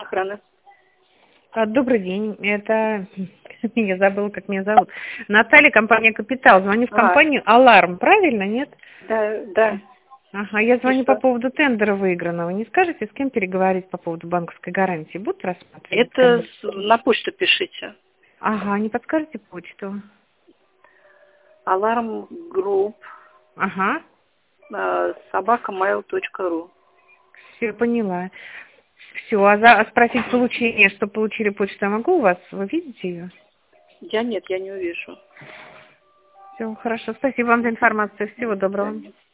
Охрана. Добрый день. Это я забыла, как меня зовут. Наталья, компания «Капитал». Звоню в компанию «Аларм». Правильно, нет? Да. Ага, я звоню по что? поводу тендера выигранного. Не скажете, с кем переговорить по поводу банковской гарантии? Будут рассматривать? Это на почту пишите. Ага, не подскажете почту? Аларм групп Ага, собакамейл.ру. все поняла. Все, а спросить получение, что получили почту, я могу у вас? Вы видите ее? Я не увижу. Все, хорошо. Спасибо вам за информацию. Всего доброго.